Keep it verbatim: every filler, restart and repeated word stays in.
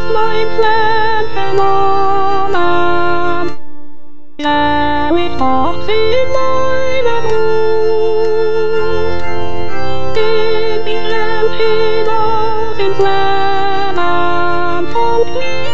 mijn flat genomen. Ja, ik wacht in mijn hoofd. Ik ben in als in flat van